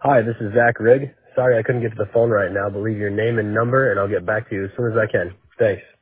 Hi, this is Zach Rigg. Sorry I couldn't get to the phone right now, but leave your name and number and I'll get back to you as soon as I can. Thanks.